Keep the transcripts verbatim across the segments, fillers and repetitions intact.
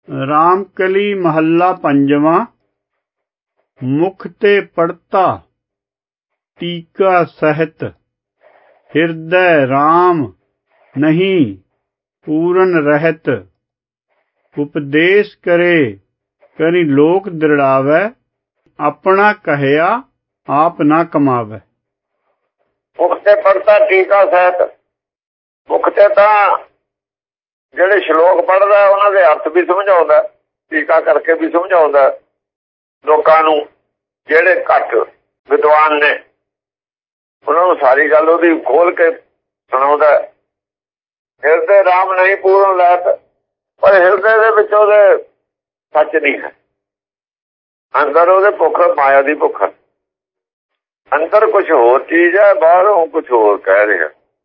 रामकली महला पंजवा। मुख ते पढ़ता टीका सहित, हृदय राम नहीं पूरन रहत। उपदेश करे करी लोक दृढ़ावै, अपना कहया आप ना कमावै। मुख ते पढ़ता टीका सहित, मुख ते तां ਜਿਹੜੇ ਸ਼ਲੋਕ ਪੜ੍ਹਦਾ ਉਹਨਾਂ ਦੇ ਅਰਥ ਵੀ ਸਮਝਾਉਂਦਾ, ਟੀਕਾ ਕਰਕੇ ਵੀ ਸਮਝਾਉਂਦਾ ਲੋਕਾਂ ਨੂੰ। ਜਿਹੜੇ ਘੱਟ ਵਿਦਵਾਨ ਨੇ ਉਹਨਾਂ ਨੂੰ ਸਾਰੀ ਗੱਲ ਉਹਦੀ ਖੋਲ ਕੇ ਸੁਣਾਉਂਦਾ। ਹਿਰਦੇ ਰਾਮ ਨਹੀਂ ਪੂਰਨ ਰਹਿਤ, ਪਰ ਹਿਰਦੇ ਦੇ ਵਿੱਚ ਉਹਦੇ ਸੱਚ ਨਹੀਂ ਹੈ। ਅੰਦਰ ਉਹਦੇ ਭੁੱਖ ਮਾਇਆ ਦੀ ਭੁੱਖ, ਅੰਦਰ ਕੁਛ ਹੋਰ ਚੀਜ਼ ਹੈ, ਬਾਹਰੋਂ ਕੁਛ ਹੋਰ ਕਹਿ ਰਿਹਾ।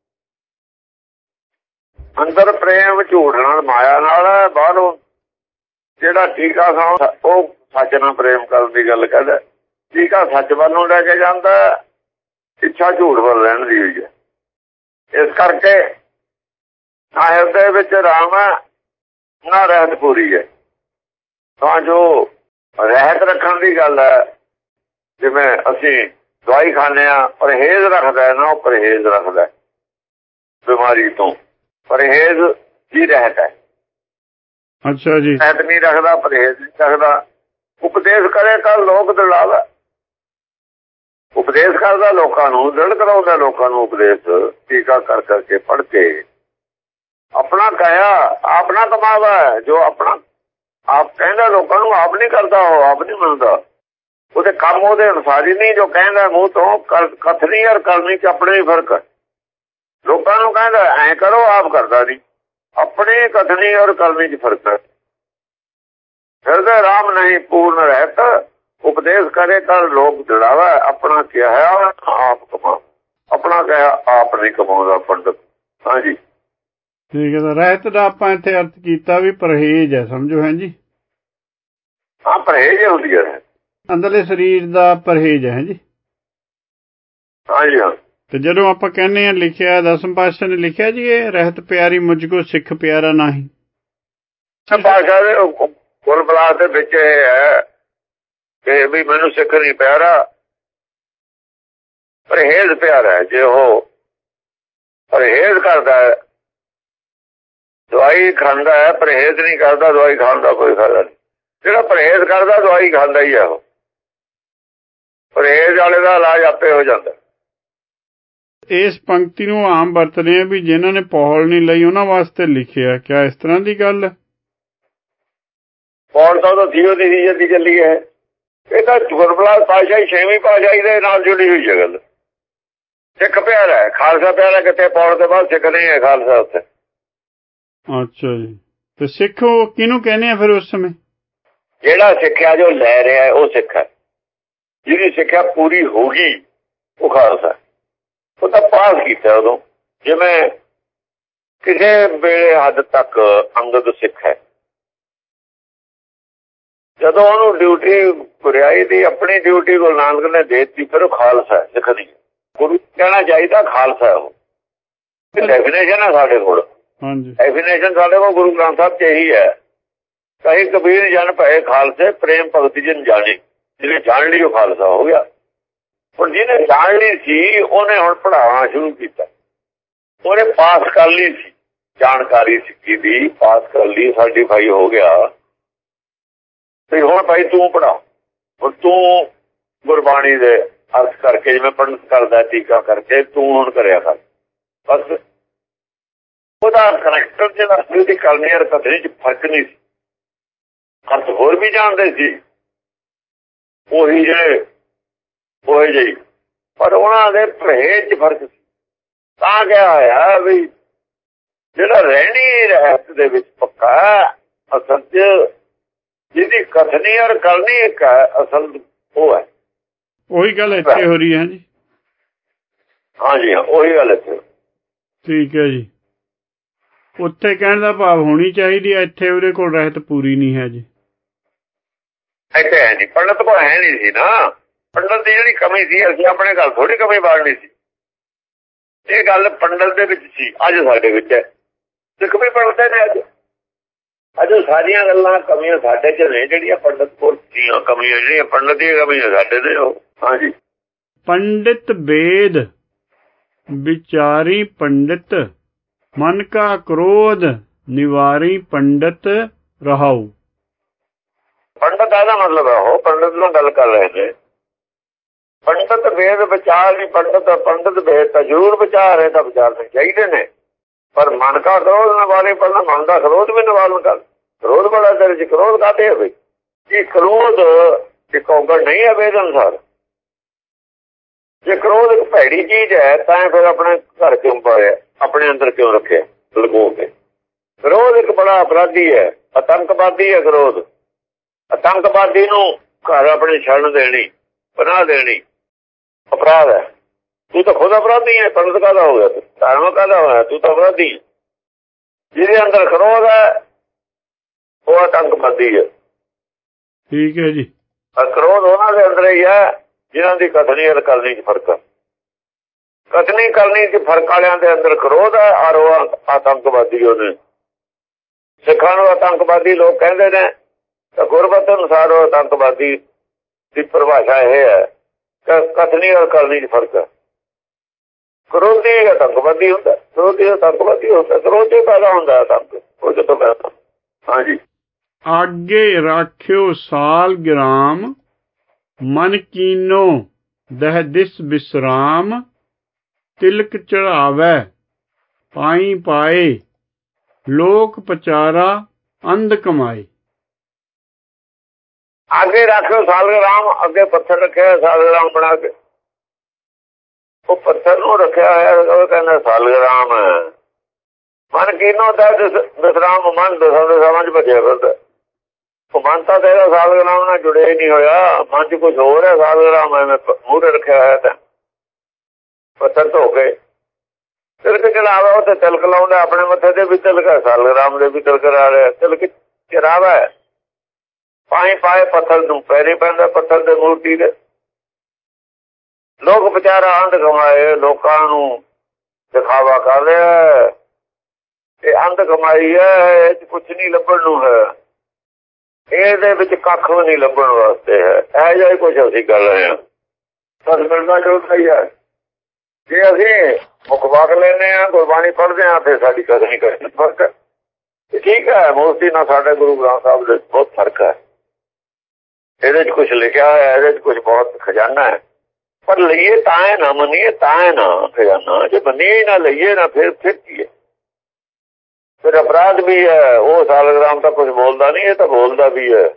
ਅੰਦਰ ਪ੍ਰੇਮ ਝੂਠ ਨਾਲ ਮਾਇਆ ਨਾਲ ਹੈ, ਬਾਹਰੋਂ ਜਿਹੜਾ ਟੀਕਾ ਖਾਂ ਉਹ ਸੱਚ ਨਾਲ ਪ੍ਰੇਮ ਕਰਨ ਦੀ ਗੱਲ ਕਹਿੰਦਾ। ਟੀਕਾ ਸੱਚ ਵੱਲ ਨੂੰ ਲੈ ਕੇ ਜਾਂਦਾ, ਇੱਛਾ ਝੂਠ ਵੱਲ ਰਹਿਣ ਦੀ ਹੋਈ ਹੈ। ਇਸ ਕਰਕੇ ਨਾ ਹਿਰਦੇ ਵਿੱਚ ਰਾਮ ਹੈ ਨਾ ਰਹਿਤ ਪੂਰੀ ਹੈ। ਤਾਂ ਜੋ ਰਹਿਤ ਰੱਖਣ ਦੀ ਗੱਲ ਹੈ, ਜਿਵੇਂ ਅਸੀਂ ਦਵਾਈ ਖਾਂਦੇ ਹਾਂ, ਪਰਹੇਜ਼ ਰੱਖਦਾ ਨਾ, ਉਹ ਪਰਹੇਜ਼ ਰੱਖਦਾ ਬਿਮਾਰੀ ਤੋਂ। ਪਰਹੇਜ਼ ਹੀ ਰਹਿਤ ਹੈ। ਅੱਛਾ ਜੀ। ਰਹਿਤ ਨਹੀਂ ਰੱਖਦਾ, ਪਰਹੇਜ਼ ਨਹੀਂ ਰੱਖਦਾ। ਉਪਦੇਸ਼ ਕਰੇ ਤਾਂ ਲੋਕ ਦ੍ਰਿੜਾਵੇ, ਉਪਦੇਸ਼ ਕਰਦਾ ਲੋਕਾਂ ਨੂੰ, ਦ੍ਰਿੜ ਕਰਾਉਂਦਾ ਲੋਕਾਂ ਨੂੰ ਉਪਦੇਸ਼ ਟੀਕਾ ਕਰ ਕਰਕੇ ਪੜ੍ਹ ਕੇ। ਆਪਣਾ ਕਹਿਆ ਆਪ ਨਾ ਕਮਾਵਾ, ਜੋ ਆਪਣਾ ਆਪ ਕਹਿੰਦਾ ਲੋਕਾਂ ਨੂੰ ਆਪ ਨਹੀਂ ਕਰਦਾ, ਉਹ ਆਪ ਨਹੀਂ ਮੰਨਦਾ। ਉਹਦੇ ਕੰਮ ਉਹਦੇ ਅਨੁਸਾਰ ਹੀ ਨਹੀਂ, ਜੋ ਕਹਿੰਦਾ ਮੂੰਹ ਤੋਂ ਕਥਨੀ ਔਰ ਕਰਨੀ ਚ ਆਪਣੇ ਹੀ ਫਰਕ ਹੈ। ਲੋਕਾਂ ਨੂੰ ਕਹਿੰਦਾ ਐਂ ਕਰੋ, ਆਪ ਕਰਦਾ ਨਹੀਂ। ਆਪਣੀ ਕਥਨੀ ਔਰ ਕਰਨੀ ਚ ਫਰਕ ਹੈ। ਹਿਰਦੇ ਰਾਮ ਨਹੀਂ ਪੂਰਨ ਰਹਿਤ, ਉਪਦੇਸ਼ ਕਰੇ ਕਰ ਲੋਕ ਦ੍ਰਿੜਾਵੇ। ਆਪਣਾ ਕਿਹਾ ਆਪ ਕਮਾ, ਆਪਣਾ ਕਿਹਾ ਆਪ ਨਹੀਂ ਕਮਾਉਂਦਾ ਪੰਡਤ। ਹਾਂਜੀ ਠੀਕ ਹੈ। ਰਹਿਤ ਦਾ ਆਪਾਂ ਇੱਥੇ ਅਰਥ ਕੀਤਾ ਵੀ ਪਰਹੇਜ਼ ਹੈ, ਸਮਝੋ। ਹੈ ਜੀ। ਹਾਂ, ਪਰਹੇਜ਼ ਹੁੰਦੀ ਹੈ, ਅੰਦਰਲੇ ਸਰੀਰ ਦਾ ਪਰਹੇਜ਼ ਹੈ ਜੀ। ਹਾਂਜੀ ਹਾਂ। ਤੇ ਜਦੋਂ ਆਪਾਂ ਕਹਿੰਦੇ ਹਾਂ ਲਿਖਿਆ, ਦਸਮ ਪਾਤਸ਼ਾਹ ਨੇ ਲਿਖਿਆ ਜੀ, ਇਹ ਰਹਿਤ ਪਿਆਰੀ ਮੁਝ ਕੋ ਸਿੱਖ ਪਿਆਰਾ ਨਹੀਂ। ਪਾਤਸ਼ਾਹ ਦੇ ਗੁਰ ਬਲਾਸ ਦੇ ਵਿੱਚ ਇਹ ਹੈ ਕਿ ਵੀ ਮੈਨੂੰ ਸਿੱਖ ਨਹੀਂ ਪਿਆਰਾ, ਪਰਹੇਜ਼ ਪਿਆਰਾ ਹੈ। ਜੇ ਉਹ ਪਰਹੇਜ਼ ਕਰਦਾ ਹੈ, ਦਵਾਈ ਖਾਂਦਾ ਹੈ, ਪਰਹੇਜ਼ ਨਹੀਂ ਕਰਦਾ, ਦਵਾਈ ਖਾਣ ਦਾ ਕੋਈ ਫਾਇਦਾ ਨਹੀਂ। ਜਿਹੜਾ ਪਰਹੇਜ਼ ਕਰਦਾ ਦਵਾਈ ਖਾਂਦਾ ਹੀ ਹੈ। ਉਹ ਪਰਹੇਜ਼ ਵਾਲੇ ਦਾ ਇਲਾਜ ਆਪੇ ਹੋ ਜਾਂਦਾ। ਇਸ ਪੰਕਤੀ ਨੂੰ ਆਮ ਵਰਤਦੇ ਆ ਵੀ ਜਿਨ੍ਹਾਂ ਨੇ ਪੌਲ ਨਹੀਂ ਲਈ ਉਹਨਾਂ ਵਾਸਤੇ ਲਿਖਿਆ। ਕਿਆ ਇਸ ਤਰ੍ਹਾਂ ਦੀ ਗੱਲ ਹੈ? ਪੌਲ ਤਾਂ ਉਹਦਾ ਥੀਓ ਦੀ ਜਲਦੀ ਚੱਲੀ ਹੈ। ਇਹ ਤਾਂ ਗੁਰਬਲਾਸ ਪਾਤਸ਼ਾਹੀ ਛੇਵੀਂ ਪਾਤਸ਼ਾਹੀ ਦੇ ਨਾਲ ਜੁੜੀ ਹੋਈ ਹੈ ਗੱਲ। ਸਿੱਖ ਪਿਆਰਾ ਹੈ, ਖਾਲਸਾ ਪਿਆਰਾ ਕਿਤੇ। ਪੌਲ ਦੇ ਬਾਅਦ ਸਿੱਖ ਨਹੀਂ ਹੈ, ਖਾਲਸਾ ਉੱਥੇ। ਅੱਛਾ ਜੀ। ਤੇ ਸਿੱਖ ਉਹ ਕਿਹਨੂੰ ਕਹਿੰਦੇ ਆ ਫਿਰ ਉਸ ਸਮੇਂ? ਜਿਹੜਾ ਸਿੱਖਿਆ ਜੋ ਲੈ ਰਿਹਾ ਉਹ ਸਿੱਖ ਹੈ। ਜਿਹਦੀ ਸਿੱਖਿਆ ਪੂਰੀ ਹੋ ਗਈ ਉਹ ਖਾਲਸਾ। ਉਹ ਤਾਂ ਪਾਸ ਕੀਤਾ ਉਦੋਂ। ਜਿਵੇਂ ਕਿਸੇ ਵੇਲੇ ਹੱਦ ਤੱਕ ਅੰਗਦ ਸਿੱਖ ਹੈ, ਜਦੋਂ ਉਹਨੂੰ ਡਿਊਟੀ ਗੁਰਿਆਈ ਦੀ ਆਪਣੀ ਡਿਊਟੀ ਗੁਰੂ ਨਾਨਕ ਨੇ ਦੇ ਦਿੱਤੀ, ਫਿਰ ਉਹ ਖਾਲਸਾ ਸਿੱਖ ਨਹੀਂ। ਗੁਰੂ ਕਹਿਣਾ ਚਾਹੀਦਾ ਖਾਲਸਾ। ਉਹ ਡੈਫੀਨੇਸ਼ਨ ਹੈ ਸਾਡੇ ਕੋਲ। ਡੈਫੀਨੇਸ਼ਨ ਸਾਡੇ ਕੋਲ ਗੁਰੂ ਗ੍ਰੰਥ ਸਾਹਿਬ ਚ ਇਹੀ ਹੈ। ਕਹੀ ਕਬੀਰ ਜਨ ਭਏ ਖਾਲਸੇ, ਪ੍ਰੇਮ ਭਗਤੀ ਜਨ ਜਾਣੇ। ਜਿਹਨੇ ਜਾਣ ਲਈ ਉਹ ਖਾਲਸਾ ਹੋ ਗਿਆ। ਹੁਣ ਜਿਹਨੇ ਜਾਣ ਲਈ ਸੀ ਉਹਨੇ ਹੁਣ ਪੜ੍ਹਾਉਣਾ ਸ਼ੁਰੂ ਕੀਤਾ। ਉਹਨੇ ਪਾਸ ਕਰ ਲਈ ਸੀ, ਜਾਣਕਾਰੀ ਸਿੱਖੀ ਦੀ ਪਾਸ ਕਰ ਲਈ, ਸਰਟੀਫਾਈ ਹੋ ਗਿਆ। ਤੇ ਹੁਣ ਭਾਈ ਤੂੰ ਪੜ੍ਹਾ। ਹੁਣ ਤੂੰ ਗੁਰਬਾਣੀ ਦੇ ਅਰਥ ਕਰਕੇ, ਜਿਵੇਂ ਪੰਡਤ ਕਰਦਾ ਟੀਕਾ ਕਰਕੇ, ਤੂੰ ਹੁਣ ਕਰਿਆ ਕਰ। ਬਸ ਉਹਦਾ ਕਰੈਕਟਰ ਜਿਹੜਾ ਸੀ, ਉਹਦੀ ਕਰਨੀ ਔਰ ਕਥਨੀ ਚ ਫਰਕ ਨਹੀਂ ਸੀ। ਅਰਥ ਹੋਰ ਵੀ ਜਾਣਦੇ ਸੀ ਉਹੀ ਜਿਹੜੇ ਉਹੇ ਜਿਹੀ, ਪਰ ਉਹਨਾਂ ਦੇ ਪਰਹੇਜ਼ ਚ ਫਰਕ ਸੀ। ਤਾਂ ਕਿਹਾ ਹੋਇਆ ਵੀ ਜਿਹੜਾ ਰਹਿਣੀ ਰਹਿਤ ਦੇ ਵਿੱਚ ਪੱਕਾ, ਅਸਲ ਚ ਜਿਹਦੀ ਕਥਨੀ ਔਰ ਕਰਨੀ ਇੱਕ ਹੈ, ਅਸਲ ਉਹ ਹੈ। ਉਹੀ ਗੱਲ ਇੱਥੇ ਹੋ ਰਹੀ ਹੈ ਜੀ। ਹਾਂਜੀ ਹਾਂ, ਉਹੀ ਗੱਲ ਇੱਥੇ। ਠੀਕ ਹੈ ਜੀ। ਉੱਥੇ ਕਹਿਣ ਦਾ ਭਾਵ ਹੋਣੀ ਚਾਹੀਦੀ ਹੈ, ਇੱਥੇ ਉਹਦੇ ਕੋਲ ਰਹਿਤ ਪੂਰੀ ਨਹੀਂ ਹੈ ਜੀ। ਇੱਥੇ ਹੈ ਨਹੀਂ, ਪੰਡਤ ਕੋਲ ਹੈ ਨਹੀਂ ਸੀ ਨਾ। ਪੰਡਤ ਦੀ ਜਿਹੜੀ ਕਮੀ ਸੀ, ਅਸੀਂ ਆਪਣੇ ਘਰ ਥੋੜੀ ਕਮੀ ਬਾੜਨੀ ਸੀ। ਇਹ ਗੱਲ ਪੰਡਤ ਦੇ ਵਿੱਚ ਸੀ, ਅੱਜ ਸਾਡੇ ਵਿੱਚ ਹੈ। ਸਿੱਖ ਵੀ ਪੜ੍ਹਦੇ ਨੇ ਅੱਜ। ਅਜੇ ਸਾਰੀਆਂ ਗੱਲਾਂ ਕਮੀਆਂ ਸਾਡੇ 'ਚ ਨੇ, ਜਿਹੜੀਆਂ ਪੰਡਤ ਕੋਲ ਦੀਆਂ ਕਮੀਆਂ, ਜਿਹੜੀਆਂ ਪੰਡਤ ਦੀਆਂ ਕਮੀਆਂ ਸਾਡੇ ਨੇ ਉਹ। ਹਾਂਜੀ। ਪੰਡਿਤ ਵੇਦ ਵਿਚਾਰੀ ਪੰਡਿਤ, ਮਨ ਕਾ ਕ੍ਰੋਧ ਨਿਵਾਰੀ ਪੰਡਿਤ ਰਹਾਉ। ਪੰਡਤ ਦਾ ਮਤਲਬ ਹੈ ਉਹ ਪੰਡਤ ਨਾਲ ਗੱਲ ਕਰ ਰਹੇ ਨੇ। ਪੰਡਤ ਵੇਦ ਵਿਚਾਰ ਨਹੀਂ, ਪੰਡਤ ਪੰਡਤ ਵੇਦ ਤਾਂ ਜ਼ਰੂਰ ਵਿਚਾਰ ਹੈ, ਤਾਂ ਵਿਚਾਰਨੇ ਚਾਹੀਦੇ ਨੇ, ਪਰ ਮਨ ਕਾ ਕ੍ਰੋਧ ਨਿਵਾਰੇ, ਪਹਿਲਾਂ ਮਨ ਦਾ ਕ੍ਰੋਧ ਵੀ ਨਿਵਾਰਨ ਕਰ। ਕ੍ਰੋਧ ਬੜਾ ਤੇਰੇ 'ਚ ਕ੍ਰੋਧ ਕਾਹਤੇ ਹੈ ਬਈ? ਇਹ ਕ੍ਰੋਧ ਇੱਕ ਔਗਣ ਨਹੀਂ ਹੈ ਵੇਦ ਅਨੁਸਾਰ। ਜੇ ਕ੍ਰੋਧ ਇੱਕ ਭੈੜੀ ਚੀਜ਼ ਹੈ ਤਾਂ ਫਿਰ ਆਪਣੇ ਘਰ ਕਿਉਂ ਪਾਇਆ, ਆਪਣੇ ਅੰਦਰ ਕਿਉਂ ਰੱਖਿਆ ਲੁਕੋ ਕੇ? ਕ੍ਰੋਧ ਇੱਕ ਬੜਾ ਅਪਰਾਧੀ ਹੈ, ਆਤੰਕਵਾਦੀ ਹੈ ਕ੍ਰੋਧ। ਆਤੰਕਵਾਦੀ ਨੂੰ ਘਰ ਆਪਣੇ ਛੱਡ ਦੇਣੀ, ਪਨਾਹ ਦੇਣੀ ਅਪਰਾਧ ਹੈ। ਤੂੰ ਤਾਂ ਖੁਦ ਅਪਰਾਧੀ ਹੈ। ਪੰਡਤ ਕਾਹਦਾ ਹੋ ਗਿਆ? ਤੂੰ ਧਾਰਮਿਕ ਕਾਹਦਾ ਹੋਇਆ? ਤੂੰ ਤਾਂ ਅਪਰਾਧੀ ਹੈ। ਜਿਹਦੇ ਅੰਦਰ ਕ੍ਰੋਧ ਹੈ ਉਹ ਆਤੰਕਵਾਦੀ ਹੈ। ਠੀਕ ਹੈ ਜੀ। ਕ੍ਰੋਧ ਉਹਨਾਂ ਦੇ ਅੰਦਰ ਹੀ ਹੈ ਜਿਹਨਾਂ ਦੀ ਕਥਨੀ ਔਰ ਕਰਨੀ 'ਚ ਫਰਕ ਹੈ। ਕਥਨੀ ਕਰਨੀ 'ਚ ਫਰਕ ਵਾਲਿਆਂ ਦੇ ਅੰਦਰ ਕ੍ਰੋਧ ਹੈ ਔਰ ਉਹ ਆਤੰਕਵਾਦੀ ਉਹਨੇ। ਸਿੱਖਾਂ ਨੂੰ ਆਤੰਕਵਾਦੀ ਲੋਕ ਕਹਿੰਦੇ ਨੇ ਤਾਂ ਗੁਰਮਤਿ ਅਨੁਸਾਰ ਉਹ ਆਤੰਕਵਾਦੀ ਦੀ ਪਰਿਭਾਸ਼ਾ ਇਹ ਹੈ ਕਿ ਕਥਨੀ ਔਰ ਕਰਨੀ 'ਚ ਫਰਕ ਹੈ। ਕ੍ਰੋਧੀ ਆਤੰਕਵਾਦੀ ਹੁੰਦਾ, ਕ੍ਰੋਧੀ ਆਤੰਕਵਾਦੀ ਹੁੰਦਾ, ਕ੍ਰੋਧ ਹੀ ਪੈਦਾ ਹੁੰਦਾ ਆਤੰਕ ਉਹ ਜਦੋਂ ਪੈਦਾ। ਹਾਂਜੀ। ਆਗੇ ਰਾਖਿਓ ਸਾਲ ਗ੍ਰਾਮ, ਮਨ ਕੀਨੋ ਦਹ ਦਿਸ ਵਿਸਰਾਮ, ਤਿਲਕ ਚੜਾਵੈ ਪਾਈ ਪਾਏ, ਲੋਕ ਪਚਾਰਾ ਅੰਧ ਕਮਾਏ। ਅੱਗੇ ਰੱਖਿਓ ਸਾਲਗ੍ਰਾਮ, ਅੱਗੇ ਪੱਥਰ ਰੱਖਿਆ ਸਾਲਗ੍ਰਾਮ ਬਣਾ ਕੇ, ਉਹ ਪੱਥਰ ਨੂੰ ਰੱਖਿਆ ਹੋਇਆ ਉਹ ਕਹਿੰਦਾ ਸਾਲਗ੍ਰਾਮ ਹੈ। ਮਨ ਕੀਨੋ ਦਾ ਵਿਸਰਾਮ, ਮਨ ਦਸਾਂ ਦਸਾਵਾਂ 'ਚ ਭੱਜਿਆ ਫਿਰਦਾ। ਉਹ ਮਨ ਤਾਂ ਤੇਰਾ ਸਾਲਗ੍ਰਾਮ ਨਾਲ ਜੁੜਿਆ ਹੀ ਨਹੀਂ ਹੋਇਆ, ਮਨ 'ਚ ਕੁਛ ਹੋਰ ਹੈ। ਸਾਲਗ੍ਰਾਮ ਐਵੇਂ ਮੂਹਰੇ ਰੱਖਿਆ ਹੋਇਆ ਤਾਂ ਪੱਥਰ ਧੋ ਕੇ ਤਿਲਕ ਚੜਾਵਾ, ਉਹ ਤੇ ਤਿਲਕ ਲਾਉਂਦਾ ਆਪਣੇ ਮੱਥੇ ਦੇ ਵੀ ਤਿਲਕ ਹੈ, ਸਾਲਗ੍ਰਾਮ ਦੇ ਵੀ ਤਿਲਕ ਲਾ ਰਿਹਾ। ਤਿਲਕ ਚੜਾਵਾ ਹੈ ਪਾਈ ਪਾਏ, ਪੱਥਰ ਨੂੰ ਪੈਰੇ ਪੈਂਦਾ, ਪੱਥਰ ਦੇ ਮੂਰਤੀ ਦੇ। ਲੋਕ ਵਿਚਾਰਾ ਅੰਧ ਕਮਾਏ, ਲੋਕਾਂ ਨੂੰ ਦਿਖਾਵਾ ਕਰ ਰਿਹਾ। ਇਹ ਅੰਧ ਕਮਾਈ ਹੈ, ਇਹ 'ਚ ਕੁਛ ਨਹੀਂ ਲੱਭਣ ਨੂੰ ਹੈ, ਇਹਦੇ ਵਿੱਚ ਕੱਖ ਵੀ ਨਹੀਂ ਲੱਭਣ ਵਾਸਤੇ ਹੈ। ਇਹ ਜਿਹਾ ਕੁਛ ਅਸੀਂ ਕਰ ਰਹੇ ਹਾਂ। ਸਾਨੂੰ ਮਿਲਣਾ ਚਾਹੁੰਦਾ ਹੀ ਹੈ। ਜੇ ਅਸੀਂ ਮੁਖਵਾਕ ਲੈਂਦੇ ਹਾਂ, ਗੁਰਬਾਣੀ ਪੜ੍ਹਦੇ ਹਾਂ, ਫਿਰ ਸਾਡੀ ਕਥਨੀ ਕਰਨੀ ਫਰਕ ਹੈ। ਠੀਕ ਹੈ, ਮੂਰਤੀ ਨਾਲ ਸਾਡੇ ਗੁਰੂ ਗ੍ਰੰਥ ਸਾਹਿਬ ਦੇ ਬਹੁਤ ਫਰਕ ਹੈ। ਇਹਦੇ 'ਚ ਕੁਛ ਲਿਖਿਆ ਹੋਇਆ, ਇਹਦੇ 'ਚ ਕੁਛ ਬਹੁਤ ਖਜ਼ਾਨਾ ਹੈ, ਪਰ ਲਈਏ ਤਾਂ ਹੈ ਨਾ, ਮੰਨੀਏ ਤਾਂ ਹੈ ਨਾ ਖਜ਼ਾਨਾ। ਜੇ ਮੰਨੀਏ ਨਾ ਲਈਏ ਨਾ ਫਿਰ ਫਿਰ ਕੀ ਹੈ? ਫਿਰ ਅਪਰਾਧ ਵੀ ਹੈ। ਉਹ ਸਾਲਗ੍ਰਾਮ ਤਾਂ ਕੁਛ ਬੋਲਦਾ ਨਹੀਂ, ਇਹ ਤਾਂ ਬੋਲਦਾ ਵੀ ਹੈ।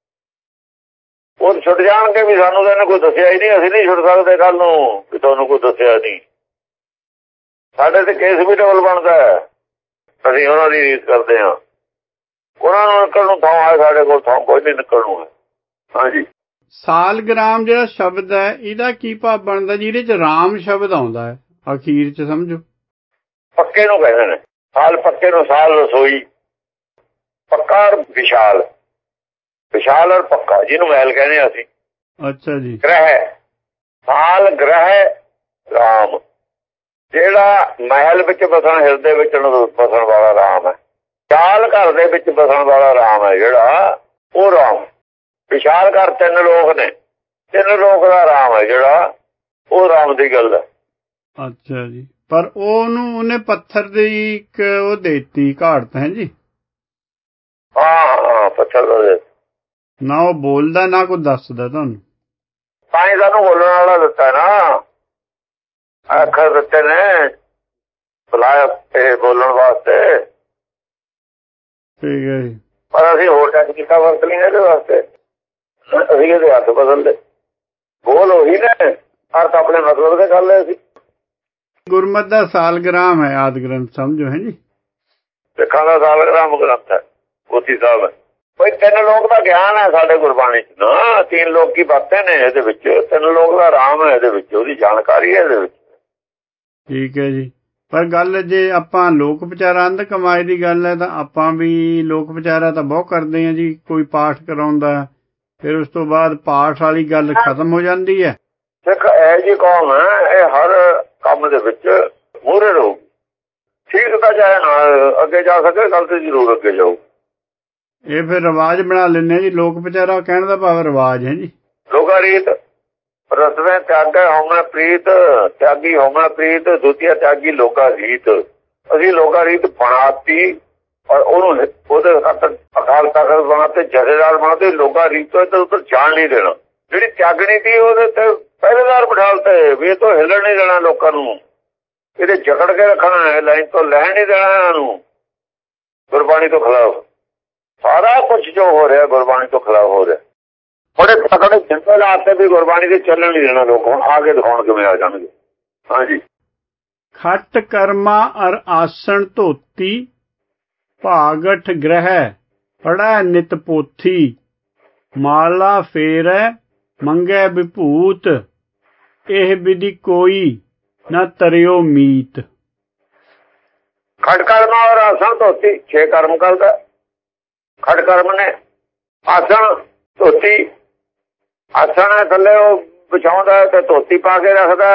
ਉਹ ਛੁੱਟ ਜਾਣਗੇ ਵੀ ਸਾਨੂੰ ਤਾਂ ਇਹਨੇ ਕੋਈ ਦੱਸਿਆ ਹੀ ਨਹੀਂ, ਅਸੀਂ ਨਹੀਂ ਛੁੱਟ ਸਕਦੇ ਕੱਲ ਨੂੰ ਵੀ ਤੁਹਾਨੂੰ ਕੋਈ ਦੱਸਿਆ ਨਹੀਂ। ਸਾਡੇ ਤੇ ਕੇਸ ਵੀ ਡਬਲ ਬਣਦਾ ਹੈ। ਅਸੀਂ ਉਹਨਾਂ ਦੀ ਰੀਸ ਕਰਦੇ ਹਾਂ। ਉਹਨਾਂ ਨੂੰ ਨਿਕਲਣ ਨੂੰ ਥਾਂ ਹੈ, ਸਾਡੇ ਕੋਲ ਥਾਂ ਕੋਈ ਨਹੀਂ ਨਿਕਲਣ ਨੂੰ ਹੈ। ਹਾਂਜੀ। ਸਾਲਗ੍ਰਾਮ ਜਿਹੜਾ ਸ਼ਬਦ ਹੈ ਇਹਦਾ ਕੀ ਭਾਵ ਬਣਦਾ? ਜਿਹਦੇ 'ਚ ਰਾਮ ਸ਼ਬਦ ਆਉਂਦਾ ਹੈ ਅਖੀਰ 'ਚ, ਸਮਝੋ। ਪੱਕੇ ਨੂੰ ਕਹਿੰਦੇ ਨੇ ਸਾਲ, ਪੱਕੇ ਨੂੰ ਸਾਲ ਰਸੋਈ, ਪੱਕਾ ਔਰ ਵਿਸ਼ਾਲ, ਵਿਸ਼ਾਲ ਔਰ ਪੱਕਾ, ਜਿਹਨੂੰ ਮਹਿਲ ਕਹਿੰਦੇ ਅਸੀਂ। ਅੱਛਾ ਜੀ। ਗ੍ਰਹਿ, ਸਾਲ ਗ੍ਰਹਿ ਰਾਮ, ਜਿਹੜਾ ਮਹਿਲ ਵਿੱਚ ਬਸਣ, ਹਿਰਦੇ ਵਿੱਚ ਬਸਣ ਵਾਲਾ ਰਾਮ ਹੈ। ਵਿਸ਼ਾਲ ਘਰ ਦੇ ਵਿੱਚ ਬਸਣ ਵਾਲਾ ਰਾਮ ਹੈ ਜਿਹੜਾ, ਉਹ ਰਾਮ। ਵਿਸ਼ਾਲ ਘਰ ਤਿੰਨ ਲੋਕ ਨੇ, ਤਿੰਨ ਲੋਕ ਦਾ ਰਾਮ ਹੈ ਜਿਹੜਾ, ਉਹ ਰਾਮ ਦੀ ਗੱਲ ਹੈ। ਅੱਛਾ ਜੀ। ਪਰ ਉਹਨੂੰ ਉਹਨੇ ਪੱਥਰ ਦੀ ਇੱਕ ਉਹ ਦੇਤੀ ਘਾੜਤ ਹੈ ਜੀ। ਹਾਂ ਹਾਂ, ਪੱਥਰ ਦਾ ਨਾ ਉਹ ਬੋਲਦਾ ਨਾ ਕੋਈ ਦੱਸਦਾ ਤੁਹਾਨੂੰ। ਤਾਂ ਹੀ ਸਾਨੂੰ ਬੋਲਣ ਵਾਲਾ ਦਿੱਤਾ ਨਾ, ਅੱਖਰ ਦਿੱਤੇ ਨੇ ਬੁਲਾਇਆ ਇਹ ਬੋਲਣ ਵਾਸਤੇ। ਠੀਕ ਹੈ ਜੀ। ਪਰ ਅਸੀਂ ਹੋਰ ਟੱਚ ਕੀਤਾ ਵਰਤ ਲਈ ਇਹਦੇ ਵਾਸਤੇ, ਅਸੀਂ ਇਹਦੇ ਹੱਥ ਬਦਲ ਲਏ। ਬੋਲ ਉਹੀ ਨੇ, ਅਰਥ ਆਪਣੇ ਮਤਲਬ ਦੇ ਕਰ ਲਏ ਅਸੀਂ। ਗੁਰਮਤ ਦਾ ਸਾਲਗ੍ਰਾਮ ਹੈ ਆਦਿ ਗ੍ਰੰਥ, ਸਮਝੋ ਹੈ ਜੀ। ਸਿੱਖਾਂ ਦਾ ਸਾਲਗ੍ਰਾਮ ਗ੍ਰੰਥ ਹੈ ਪੋਥੀ ਸਾਹਿਬ। ਕੋਈ ਤਿੰਨ ਲੋਕ ਦਾ ਗਿਆਨ ਹੈ ਸਾਡੇ ਗੁਰਬਾਣੀ 'ਚ ਨਾ, ਤਿੰਨ ਲੋਕ ਕੀ ਬਾਤਾਂ ਨੇ ਇਹਦੇ ਵਿੱਚ, ਤਿੰਨ ਲੋਕ ਦਾ ਰਾਮ ਹੈ ਇਹਦੇ ਵਿੱਚ, ਉਹਦੀ ਜਾਣਕਾਰੀ ਹੈ ਇਹਦੇ ਵਿੱਚ। ਠੀਕ ਹੈ ਜੀ। ਪਰ ਗੱਲ ਜੇ ਆਪਾਂ ਲੋਕ ਵਿਚਾਰਾ ਅੰਧ ਕਮਾਈ ਦੀ ਗੱਲ ਹੈ ਤਾਂ ਆਪਾਂ ਵੀ ਲੋਕ ਵਿਚਾਰਾ ਤਾਂ ਬਹੁਤ ਕਰਦੇ ਹਾਂ ਜੀ। ਕੋਈ ਪਾਠ ਕਰਾਉਂਦਾ, ਫਿਰ ਉਸ ਤੋਂ ਬਾਅਦ ਪਾਠ ਵਾਲੀ ਗੱਲ ਖਤਮ ਹੋ ਜਾਂਦੀ ਹੈ। ਸਿੱਖ ਇਹ ਜਿਹੀ ਕੌਮ ਹੈ, ਇਹ ਹਰ ਕੰਮ ਦੇ ਵਿੱਚ ਮੂਹਰੇ ਰਹੂ। ਠੀਕ ਤਾਂ ਚਾਹੇ ਨਾ ਅੱਗੇ ਜਾ ਸਕੇ, ਗੱਲ ਤੇ ਜ਼ਰੂਰ ਅੱਗੇ ਜਾਊ। ਇਹ ਫਿਰ ਰਿਵਾਜ ਬਣਾ ਲੈਂਦੇ ਜੀ ਲੋਕ ਵਿਚਾਰਾ, ਕਹਿਣ ਦਾ ਭਾਵ ਰਿਵਾਜ ਹੈ ਜੀ। ਲੋਕਾ ਰੀਤ ਰਸਵੇਂ ਤਿਆਗਾ ਹੋਮੈ ਪ੍ਰੀਤ, ਤਿਆਗੀ ਹੋਮੈ ਪ੍ਰੀਤ, ਦੂਜਾ ਤਿਆਗੀ ਲੋਕਾ ਰੀਤ। ਅਸੀਂ ਲੋਕਾ ਰੀਤ ਬਣਾਤੀ ਔਰ ਉਹਨੂੰ ਉਹਦੇ ਖਾਤਰ ਅਕਾਲ ਤਖਤ ਬਣਾਤੇ, ਜਥੇਦਾਰ ਬਣਾਤੇ। ਲੋਕਾ ਰੀਤ ਤੋਂ ਇੱਧਰ ਉੱਧਰ ਜਾਣ ਨਹੀਂ ਦੇਣਾ। ਜਿਹੜੀ ਤਿਆਗਣੀ ਸੀ ਉਹਦੇ ਤੇ ਪਹਿਰੇਦਾਰ ਬਿਠਾਲਤੇ ਵੀ ਇਹ ਤੋਂ ਹਿੱਲਣ ਨਹੀਂ ਦੇਣਾ ਲੋਕਾਂ ਨੂੰ, ਇਹਦੇ ਜਕੜ ਕੇ ਰੱਖਣਾ ਹੈ, ਲਾਈਨ ਤੋਂ ਲੈਣ ਨਹੀਂ ਦੇਣਾ ਇਹਨਾਂ ਨੂੰ। ਗੁਰਬਾਣੀ ਤੋਂ ਖਿਲਾਫ ਸਾਰਾ ਕੁਝ ਜੋ ਹੋ ਰਿਹਾ ਗੁਰਬਾਣੀ ਤੋਂ ਖਿਲਾਫ ਹੋ ਰਿਹਾ। ਬੜੇ ਤਕੜੇ ਸਿੰਪਲ ਆਤੇ ਵੀ ਗੁਰਬਾਣੀ ਦੇ ਚੱਲਣ ਨਹੀਂ ਦੇਣਾ ਲੋਕ। ਹੁਣ ਆ ਕੇ ਦਿਖਾਉਣ ਕਿਵੇਂ ਆ ਜਾਣਗੇ। ਹਾਂਜੀ। ਖੱਟ ਕਰਮਾ ਅਰ ਆਸਣ ਧੋਤੀ, ਭਾਗਠ ਗ੍ਰਹਿ ਪੜੈ ਨਿਤ ਪੋਥੀ, ਮਾਲਾ ਫੇਰੈ ਮੰਗੈ ਵਿਭੂਤ, ਇਹ ਵਿਧੀ ਕੋਈ ਨਾ ਤਰਿਓ ਮੀਤ। ਖੜ ਕਰਮਾ ਔਰ ਆਸਣ ਧੋਤੀ, ਛੇ ਕਰਮ ਕਰਦਾ। ਖੜ ਕਰਮ ਨੇ ਆਸਣ ਧੋਤੀ, ਆਸਣ ਹੈ ਥੱਲੇ ਉਹ ਵਿਛਾਉਂਦਾ ਤੇ ਧੋਤੀ ਪਾ ਕੇ ਰੱਖਦਾ।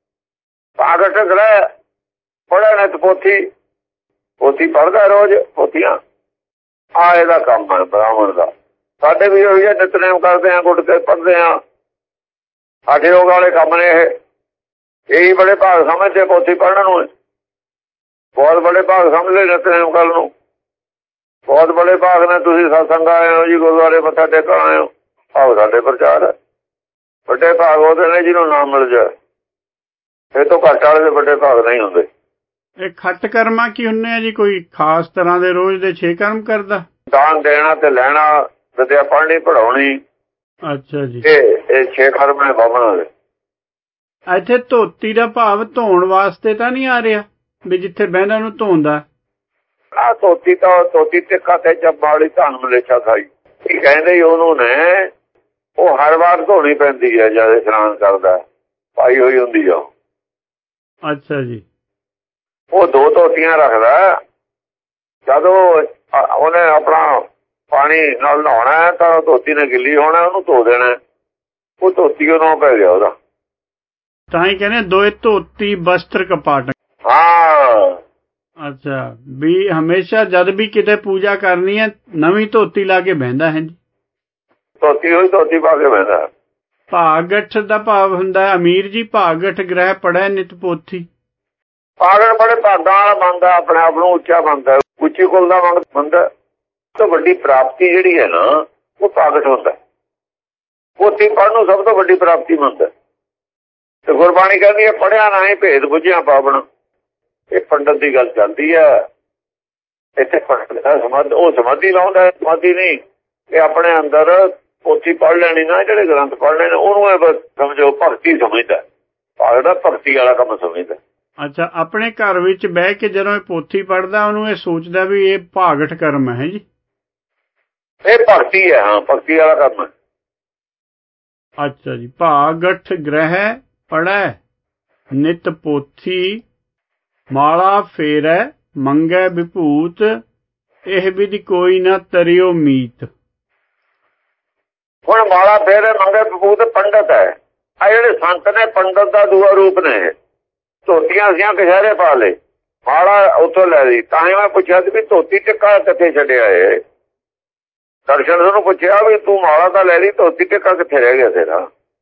ਭਾਗਠ ਗ੍ਰਹਿ ਪੜ੍ਹੇ ਨਿਤ ਪੋਥੀ, ਪੋਥੀ ਪੜ੍ਹਦਾ ਰੋਜ਼ ਪੋਥੀਆਂ। ਆ ਇਹਦਾ ਕੰਮ ਹੈ ਬ੍ਰਾਹਮਣ ਦਾ। ਸਾਡੇ ਵੀ ਉਹੀ ਨਿਤਨੇਮ ਕਰਦੇ ਆ, ਗੁੱਟ ਕੇ ਪੜ੍ਹਦੇ ਆ। ਸਾਡੇ ਯੋਗ ਵਾਲੇ ਕੰਮ ਨੇ ਇਹ। ਇਹੀ ਬੜੇ ਭਾਗ ਸਮਝਦੇ ਪੋਥੀ ਪੜ੍ਹਨ ਨੂੰ, ਬਹੁਤ ਬੜੇ ਭਾਗ ਸਮਝਦੇ ਨਿਤਨੇਮ ਕਰਨ ਨੂੰ। ਬਹੁਤ ਬੜੇ ਭਾਗ ਨੇ। ਤੁਸੀਂ ਸਤਸੰਗ ਆਏ ਹੋ ਜੀ, ਗੁਰਦੁਆਰੇ ਮੱਥਾ ਟੇਕਣ ਆਏ ਹੋ, ਭਾਗ ਸਾਡੇ ਪ੍ਰਚਾਰ ਹੈ। ਵੱਡੇ ਭਾਗ ਉਹਦੇ ਨੇ ਜਿਹਨੂੰ ਨਾਮ ਮਿਲ ਜਾਏ। ਇਹ ਤੋਂ ਘੱਟ ਵਾਲੇ ਦੇ ਵੱਡੇ ਭਾਗ ਨਹੀਂ ਹੁੰਦੇ। ਇਹ ਖੱਟ ਕਰਮਾ ਕੀ ਹੁੰਦੇ ਆ ਜੀ? ਕੋਈ ਖਾਸ ਤਰ੍ਹਾਂ ਦੇ ਰੋਜ਼ ਦੇ ਛੇ ਕਰਮ ਕਰਦਾ? ਦਾਨ ਦੇਣਾ ਤੇ ਲੈਣਾ, ਵਿਦਿਆ ਪੜ੍ਹਨੀ ਪੜ੍ਹਾਉਣੀ। ਅੱਛਾ ਜੀ। ਇਹ ਇਹ ਛੇ ਕਰਮ ਨੇ ਬਾਬਣਾ ਦੇ। ਇੱਥੇ ਧੋਤੀ ਦਾ ਭਾਵ ਧੋਣ ਵਾਸਤੇ ਤਾਂ ਨਹੀਂ ਆ ਰਿਹਾ ਵੀ ਜਿੱਥੇ ਬਹਿੰਦਾ ਨੂੰ ਧੋਂਦਾ? ਆ ਧੋਤੀ ਤਾਂ ਧੋਤੀ ਤੇ ਖਾਤੇ ਚ ਬਾੜੀ ਧਨ ਮਲੇਛਾ ਖਾਈ ਕੀ ਕਹਿੰਦੇ ਉਹਨੂੰ ਨੇ। ਉਹ ਹਰ ਵਾਰ ਧੋਣੀ ਪੈਂਦੀ ਹੈ ਜਦ ਇਸ਼ਨਾਨ ਕਰਦਾ, ਪਾਈ ਹੋਈ ਹੁੰਦੀ ਆ। ਅੱਛਾ ਜੀ। ਉਹ ਦੋ ਧੋਤੀਆਂ ਰੱਖਦਾ। ਜਦੋਂ ਉਹਨੇ ਆਪਣਾ ਪਾਣੀ ਨਾਲ ਨਹਾਉਣਾ ਤਾਂ ਧੋਤੀ ਨੇ ਗਿੱਲੀ ਹੋਣਾ, ਉਹਨੂੰ ਧੋ ਦੇਣਾ। ਉਹ ਧੋਤੀ ਉਹ ਨਾਂ ਪੈ ਗਿਆ ਉਹਦਾ। ਤਾਂ ਹੀ ਕਹਿੰਦੇ ਦੋਏ ਧੋਤੀ ਵਸਤਰ ਕਪਾਟ। ਹਾਂ। ਅੱਛਾ, ਵੀ ਹਮੇਸ਼ਾ ਜਦ ਵੀ ਕਿਤੇ ਪੂਜਾ ਕਰਨੀ ਹੈ ਨਵੀਂ ਧੋਤੀ ਲਾ ਕੇ ਬਹਿੰਦਾ ਹੈ ਜੀ। ਧੋਤੀ ਹੋਈ ਧੋਤੀ ਪਾ ਕੇ ਬਹਿੰਦਾ। ਭਾਗਠ ਦਾ ਭਾਵ ਹੁੰਦਾ ਅਮੀਰ ਜੀ। ਭਾਗਠ ਗ੍ਰਹਿ ਪੜ੍ਹੈ ਨਿਤ ਪੋਥੀ। ਭਾਗਠ ਬੜੇ ਭਾਗਾਂ ਵਾਲਾ ਮੰਨਦਾ, ਆਪਣੇ ਆਪ ਨੂੰ ਉੱਚਾ ਮੰਨਦਾ, ਉੱਚੀ ਕੁਲ ਦਾ ਮੰਨਦਾ। ਸਭ ਤੋਂ ਵੱਡੀ ਪ੍ਰਾਪਤੀ ਜਿਹੜੀ ਹੈ ਨਾ ਉਹ ਭਾਗਠ ਹੁੰਦਾ। ਪੋਥੀ ਪੜ੍ਹਨ ਨੂੰ ਸਭ ਤੋਂ ਵੱਡੀ ਪ੍ਰਾਪਤੀ ਮੰਨਦਾ। ਤੇ ਗੁਰਬਾਣੀ ਕਹਿੰਦੀ ਹੈ ਪੜ੍ਹਿਆ ਨਾ ਹੀ ਭੇਦ ਬੁੱਝਿਆ ਪਾਵਨ। ਇਹ ਪੰਡਤ ਦੀ ਗੱਲ ਚੱਲਦੀ ਹੈ ਇੱਥੇ। ਸਮਾਧ ਉਹ ਸਮਾਧੀ ਲਾਉਂਦਾ, ਸਮਾਧੀ ਨਹੀਂ। ਇਹ ਆਪਣੇ ਅੰਦਰ ਪੋਥੀ ਪੜ੍ਹ ਲੈਣੀ ਨਾ, ਜਿਹੜੇ ਗ੍ਰੰਥ ਪੜ੍ਹ ਲੈਣੇ ਉਹਨੂੰ ਇਹ ਬਸ ਸਮਝੋ ਭਗਤੀ ਸਮਝਦਾ। ਭਾਗਦਾ ਭਗਤੀ ਵਾਲਾ ਕੰਮ ਸਮਝਦਾ। ਅੱਛਾ, ਆਪਣੇ ਘਰ ਵਿੱਚ ਬਹਿ ਕੇ ਜਦੋਂ ਇਹ ਪੋਥੀ ਪੜ੍ਹਦਾ ਉਹਨੂੰ ਇਹ ਸੋਚਦਾ ਵੀ ਇਹ ਭਾਗਠ ਕਰਮ ਹੈ ਜੀ। ਇਹ ਭਗਤੀ ਹੈ। ਹਾਂ, ਭਗਤੀ ਵਾਲਾ ਕੰਮ ਹੈ। ਅੱਛਾ ਜੀ। ਭਾਗਠ ਗ੍ਰਹਿ ਪੜ੍ਹੈ ਨਿਤ ਪੋਥੀ, ਮਾਲਾ ਫੇਰੈ ਮੰਗੈ ਵਿਭੂਤ, ਇਹ ਵਿਧੀ ਕੋਈ ਨਾ ਤਰਿਓ ਮੀਤ। ਹੁਣ ਮਾਲਾ ਫੇਰੇ ਮੰਗੇ ਵਿਭੂਤ ਪੰਡਤ ਹੈ। ਆ ਜਿਹੜੇ ਸੰਤ ਨੇ ਪੰਡਤ ਦਾ ਦੂਆ ਰੂਪ ਨੇ। ਧੋਤੀਆਂ ਸੀਆਂ ਕਛਹਿਰੇ ਪਾ ਲਏ, ਮਾਲਾ ਉੱਥੋਂ ਲੈ ਲਈ। ਤਾਂ ਹੀ ਮੈਂ ਪੁੱਛਿਆ ਸੀ ਵੀ ਧੋਤੀ ਟਿੱਕਾ ਕਿੱਥੇ ਛੱਡਿਆ ਏ। ਦਰਸ਼ਨ ਨੂੰ ਪੁੱਛਿਆ ਵੀ ਤੂੰ ਮਾਲਾ ਤਾਂ ਲੈ ਲਈ, ਧੋਤੀ ਟਿੱਕਾ ਕਿੱਥੇ ਰਹਿ ਗਿਆ ਤੇਰਾ?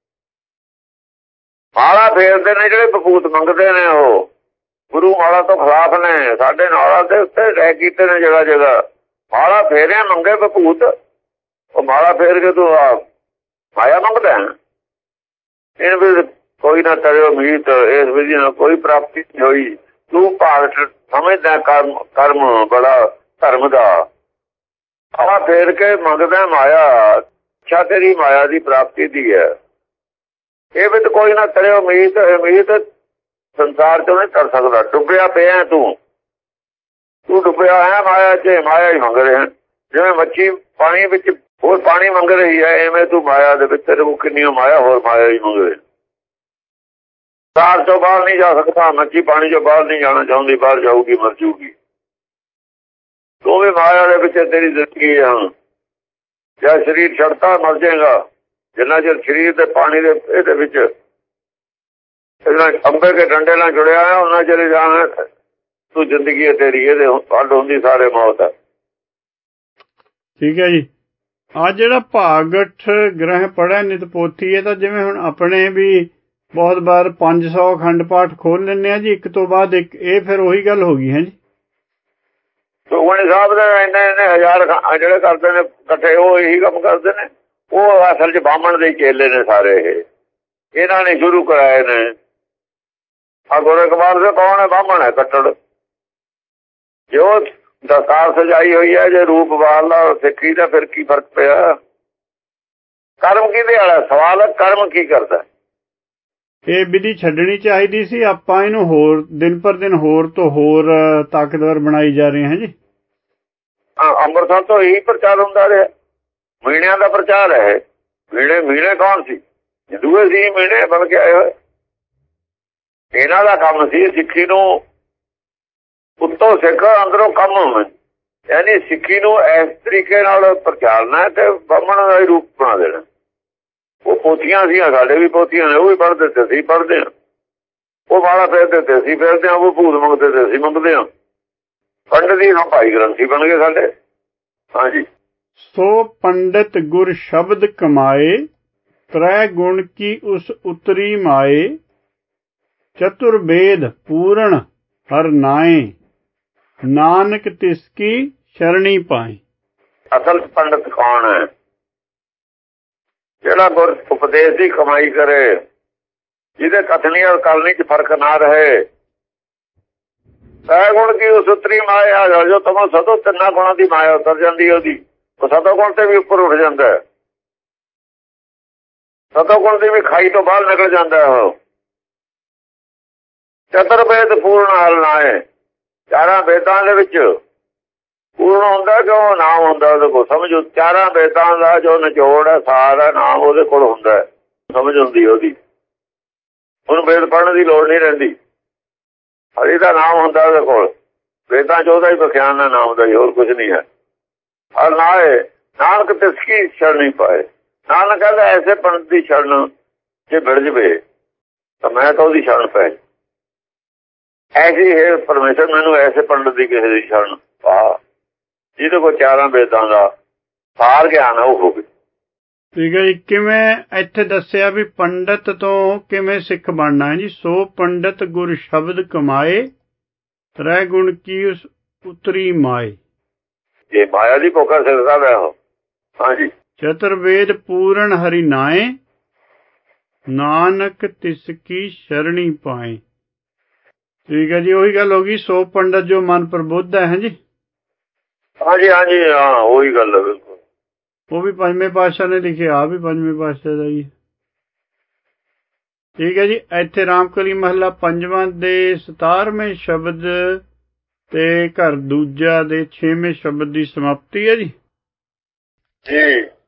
ਮਾਲਾ ਫੇਰਦੇ ਨੇ ਜਿਹੜੇ ਵਿਭੂਤ ਮੰਗਦੇ ਨੇ ਉਹ ਗੁਰੂ ਮਾਲਾ ਤੋਂ ਖਿਲਾਫ ਨੇ। ਸਾਡੇ ਨਾਲਾਂ ਦੇ ਉੱਤੇ ਰਹਿ ਕੀਤੇ ਨੇ ਜਗ੍ਹਾ ਜਗ੍ਹਾ। ਮਾਲਾ ਫੇਰਿਆ ਮੰਗੇ ਵਿਭੂਤ। ਉਹ ਮਾਲਾ ਫੇਰ ਕੇ ਤੂੰ ਆ ਮਾਇਆ ਮੰਗਦਾ। ਇਹ ਵੀ ਕੋਈ ਨਾ ਤਰਿਓ ਮੀਤ, ਇਸ ਵਿਧੀ ਨਾਲ ਕੋਈ ਪ੍ਰਾਪਤੀ ਨਹੀਂ ਹੋਈ। ਤੂੰ ਭਾਗਠ ਸਮਝਦਾ ਕਰਮ ਕਰਮ ਬੜਾ ਧਰਮ ਦਾ। ਆ ਫੇਰ ਕੇ ਮੰਗਦਾ ਮਾਇਆ। ਇੱਛਾ ਤੇਰੀ ਮਾਇਆ ਦੀ ਪ੍ਰਾਪਤੀ ਦੀ ਹੈ। ਇਹ ਵੀ ਕੋਈ ਨਾ ਤਰਿਓ ਮੀਤ। ਮੀਤ ਸੰਸਾਰ ਚੋਂ ਨਹੀਂ ਕਰ ਸਕਦਾ। ਡੁੱਬਿਆ ਪਿਆ ਤੂੰ ਤੂੰ ਡੁੱਬਿਆ ਹੈ ਮਾਇਆ ਚ। ਮਾਇਆ ਹੀ ਮੰਗ ਰਿਹਾ। ਜਿਵੇਂ ਮੱਛੀ ਪਾਣੀ ਵਿੱਚ ਹੋਰ ਪਾਣੀ ਮੰਗ ਰਹੀ ਹੈ, ਐਵੇਂ ਤੂੰ ਮਾਇਆ ਦੇ ਵਿੱਚ ਤੇਰੇ ਕੋਲ ਕਿੰਨੀ ਮਾਇਆ ਹੋਰ ਮਾਇਆ ਹੀ ਮੰਗ ਰਹੀ। ਸੰਸਾਰ ਚੋਂ ਬਾਹਰ ਨਹੀਂ ਜਾ ਸਕਦਾ। ਮੱਛੀ ਪਾਣੀ ਚੋਂ ਬਾਹਰ ਨਹੀਂ ਜਾਣਾ ਚਾਹੁੰਦੀ, ਬਾਹਰ ਜਾਊਗੀ ਮਰ ਜੂਗੀ। ਤੂੰ ਵੀ ਮਾਇਆ ਦੇ ਵਿੱਚ ਤੇਰੀ ਜ਼ਿੰਦਗੀ ਹੈ। ਜੇ ਸਰੀਰ ਛੱਡਤਾ ਮਰ ਜਾਏਗਾ। ਜਿੰਨਾ ਚਿਰ ਸਰੀਰ ਦੇ ਪਾਣੀ ਦੇ ਇਹਦੇ ਵਿੱਚ ਅੰਬੇ ਕੇ ਡੰਡੇ ਨਾਲ ਜੁੜਿਆ ਹੈ ਉਹਨਾਂ ਚਿਰ ਜਾਣਾ ਤੂੰ ਜ਼ਿੰਦਗੀ ਹੈ ਤੇਰੀ। ਇਹਦੇ ਹੱਡ ਹੁੰਦੀ ਸਾਰੇ ਮੌਤ ਹੈ। ਠੀਕ ਹੈ ਜੀ। ਆ ਜਿਹੜਾ ਭਾਗਠ ਗ੍ਰਹਿ ਪੜ੍ਹਿਆ ਨਿਤ ਪੋਥੀ, ਇਹ ਤਾਂ ਜਿਵੇਂ ਹੁਣ ਆਪਣੇ ਵੀ ਬਹੁਤ ਵਾਰ ਪੰਜ ਸੌ ਅਖੰਡ ਪਾਠ ਖੋਲ ਲੈਂਦੇ ਆ ਜੀ ਇੱਕ ਤੋਂ ਬਾਅਦ ਇੱਕ, ਇਹ ਫਿਰ ਉਹੀ ਗੱਲ ਹੋ ਗਈ ਹੈ ਜੀ। ਸੁਖਮਨੀ ਸਾਹਿਬ ਦੇ ਇੰਨੇ ਇੰਨੇ ਹਜ਼ਾਰ ਜਿਹੜੇ ਕਰਦੇ ਨੇ ਇਕੱਠੇ, ਉਹ ਇਹੀ ਕੰਮ ਕਰਦੇ ਨੇ। ਉਹ ਅਸਲ 'ਚ ਬਾਹਮਣ ਦੇ ਚੇਲੇ ਨੇ ਸਾਰੇ, ਇਹ ਇਹਨਾਂ ਨੇ ਸ਼ੁਰੂ ਕਰਾਏ ਨੇ। ਆ ਗੁਰੂ ਇਕਬਾਲ ਸਿੰਘ ਕੌਣ ਹੈ? ਬਾਹਮਣ ਹੈ ਕੱਟੜ। ਜੋ ਦਸਤਾਰ ਸਜਾਈ ਹੋਈ ਹੈ, ਜੇ ਰੂਪ ਵਾਲਾ ਸਿੱਖੀ ਦਾ, ਫਿਰ ਕੀ ਫਰਕ ਪਿਆ? ਕਰਮ ਕਿਹਦੇ ਵਾਲਾ ਸਵਾਲ ਹੈ, ਕਰਮ ਕੀ ਕਰਦਾ? ਇਹ ਵਿਧੀ ਛੱਡਣੀ ਚਾਹੀਦੀ ਸੀ। ਆਪਾਂ ਇਹਨੂੰ ਹੋਰ ਦਿਨ ਪਰ ਦਿਨ ਹੋਰ ਤੋਂ ਹੋਰ ਤਾਕਤਵਰ ਬਣਾਈ ਜਾ ਰਹੇ ਹਾਂ ਜੀ। ਅੰਮ੍ਰਿਤਸਰ ਤੋਂ ਇਹੀ ਪ੍ਰਚਾਰ ਹੁੰਦਾ ਰਿਹਾ, ਮੀਣਿਆਂ ਦਾ ਪ੍ਰਚਾਰ ਹੈ। ਮੀਣੇ ਮੀਣੇ ਕੌਣ ਸੀ? ਦੂਏ ਸੀ ਮੀਣੇ ਬਣ ਕੇ ਆਏ ਹੋਏ। ਇਹਨਾਂ ਦਾ ਕੰਮ ਸੀ ਸਿੱਖੀ ਨੂੰ ਉੱਤੋਂ ਸਿੱਖ ਅੰਦਰੋਂ ਕੰਮ ਹੋਣਾ, ਯਾਨੀ ਸਿੱਖੀ ਨੂੰ ਇਸ ਤਰੀਕੇ ਨਾਲ ਪ੍ਰਚਾਰਨਾ ਤੇ ਬਾਹਮਣ ਦਾ ਹੀ ਰੂਪ ਬਣਾ ਦੇਣਾ। ਉਹ ਪੋਥੀਆਂ ਸੀ, ਸਾਡੇ ਵੀ ਪੋਥੀਆਂ ਨੇ, ਉਹ ਵੀ ਪੜ੍ਹਦੇ ਤੇ ਅਸੀਂ ਪੜ੍ਹਦੇ ਹਾਂ। ਉਹ ਵਾਲਾ ਫੇਰਦੇ ਤੇ ਅਸੀਂ ਫੇਰਦੇ ਹਾਂ, ਉਹ ਭੂਤ ਮੰਗਦੇ ਤੇ ਅਸੀਂ ਮੰਗਦੇ ਹਾਂ। ਪੰਡਤ ਜੀ ਹਾਂ ਭਾਈ ਗ੍ਰੰਥੀ ਬਣ ਗਏ ਸਾਡੇ। ਹਾਂਜੀ। ਸੋ ਪੰਡਤ ਗੁਰ ਸ਼ਬਦ ਕਮਾਏ, ਤ੍ਰੈ ਗੁਣ ਕੀ ਉਸ ਉਤਰੀ ਮਾਏ, ਚਤੁਰ ਵੇਦ ਪੂਰਨ ਹਰ ਨਾਏ, ਨਾਨਕ ਤਿਸ ਕੀ ਸ਼ਰਣੀ ਪਾਏ। ਅਸਲ ਪੰਡਤ ਕੌਣ ਹੈ? ਜਿਹੜਾ ਗੁਰ ਉਪਦੇਸ਼ ਦੀ ਕਮਾਈ ਕਰੇ, ਜਿਹਦੇ ਕਥਨੀ ਔਰ ਕਰਨੀ 'ਚ ਫਰਕ ਨਾ ਰਹੇ। ਤ੍ਰੈ ਗੁਣ ਕੀ ਉਸ ਉਤਰੀ ਮਾਇਆ, ਜੋ ਤਮੋ ਸਦੋ ਤਿੰਨਾਂ ਗੁਣਾਂ ਦੀ ਮਾਇਆ ਉਤਰ ਜਾਂਦੀ ਉਹਦੀ, ਉਹ ਸਤੋ ਗੁਣ ਤੇ ਵੀ ਉੱਪਰ ਉੱਠ ਜਾਂਦਾ ਹੈ। ਸਤੋ ਗੁਣ ਦੀ ਵੀ ਖਾਈ ਤੋਂ ਬਾਹਰ ਨਿਕਲ ਜਾਂਦਾ ਉਹ। ਚਤੁਰ ਵੇਦ ਪੂਰਨ ਹਰ ਨਾਏ, ਚਾਰਾਂ ਵੇਦਾਂ ਦੇ ਵਿੱਚ ਪੂਰਨ ਹੁੰਦਾ ਕਿ ਉਹ ਨਾਮ ਹੁੰਦਾ ਉਹਦੇ ਕੋਲ। ਸਮਝੋ, ਚਾਰਾਂ ਵੇਦਾਂ ਦਾ ਜੋ ਨਿਚੋੜ ਹੈ, ਸਾਰ ਹੈ, ਨਾਮ ਉਹਦੇ ਕੋਲ ਹੁੰਦਾ ਹੈ। ਸਮਝ ਹੁੰਦੀ ਉਹਦੀ, ਉਹਨੂੰ ਵੇਦ ਪੜ੍ਹਨ ਦੀ ਲੋੜ ਨਹੀਂ ਰਹਿੰਦੀ। ਹਰੀ ਦਾ ਨਾਮ ਹੁੰਦਾ ਉਹਦੇ ਕੋਲ। ਵੇਦਾਂ 'ਚ ਉਹਦਾ ਹੀ ਵਿਖਿਆਨ ਹੈ, ਨਾਮ ਦਾ ਹੀ, ਹੋਰ ਕੁਝ ਨਹੀਂ ਹੈ। ਹਰ ਨਾਏ ਨਾਨਕ ਤਿਸ ਕੀ ਸ਼ਰਣੀ ਪਾਏ। ਨਾਨਕ ਕਹਿੰਦਾ ਐਸੇ ਪੰਡਤ ਦੀ ਸ਼ਰਨ ਜੇ ਮਿਲ ਜਵੇ ਤਾਂ ਮੈਂ ਤਾਂ ਉਹਦੀ ਸ਼ਰਨ ਪੈ। ਐਸੀ ਹੈ ਪਰਮੇਸ਼ਰ, ਮੈਨੂੰ ਐਸੇ ਪੰਡਤ ਦੀ ਕਿਸੇ ਦੀ ਸ਼ਰਨ ਪਾ ਜਿਹਦੇ ਕੋਲ ਚਾਰਾਂ ਵੇਦਾਂ ਦਾ ਸਾਰ ਗਿਆਨ ਉਹ ਹੋਵੇ। ਠੀਕ ਹੈ ਜੀ। ਕਿਵੇਂ ਇੱਥੇ ਦੱਸਿਆ ਵੀ ਪੰਡਤ ਤੋਂ ਕਿਵੇਂ ਸਿੱਖ ਬਣਨਾ ਹੈ ਜੀ। ਸੋ ਪੰਡਤ ਗੁਰ ਸ਼ਬਦ ਕਮਾਏ, ਤ੍ਰੈ ਗੁਣ ਕੀ ਉਸ ਉਤਰੀ ਮਾਏ। ਇਹ ਮਾਇਆ ਦੀ ਭੁੱਖਾ ਸਿਰਦਾ ਹੈ ਉਹ। ਹਾਂਜੀ। ਚਤੁਰ ਵੇਦ ਪੂਰਨ ਹਰਿ ਨਾਏ, ਨਾਨਕ ਤਿਸ ਕੀ ਸ਼ਰਣੀ ਪਾਏ। ਠੀਕ ਹੈ ਜੀ। ਉਹੀ ਗੱਲ ਹੋ ਗਈ, ਸੋ ਪੰਡਤ ਜੋ ਮਨ ਪ੍ਰਬੁੱਧ ਹੈ ਜੀ। ਹਾਂਜੀ ਹਾਂਜੀ, ਹਾਂ ਉਹੀ ਗੱਲ ਹੈ ਬਿਲਕੁਲ। ਉਹ ਵੀ ਪੰਜਵੇਂ ਪਾਤਸ਼ਾਹ ਨੇ ਲਿਖਿਆ, ਆ ਵੀ ਪੰਜਵੇਂ ਪਾਤਸ਼ਾਹ ਦਾ ਜੀ। ਠੀਕ ਹੈ ਜੀ। ਇੱਥੇ ਰਾਮਕਲੀ ਮਹੱਲਾ ਪੰਜਵਾਂ ਦੇ ਸਤਾਰਵੇਂ ਸ਼ਬਦ ਤੇ ਘਰ ਦੂਜਾ ਦੇ ਛੇਵੇਂ ਸ਼ਬਦ ਦੀ ਸਮਾਪਤੀ ਹੈ ਜੀ। ਜੀ।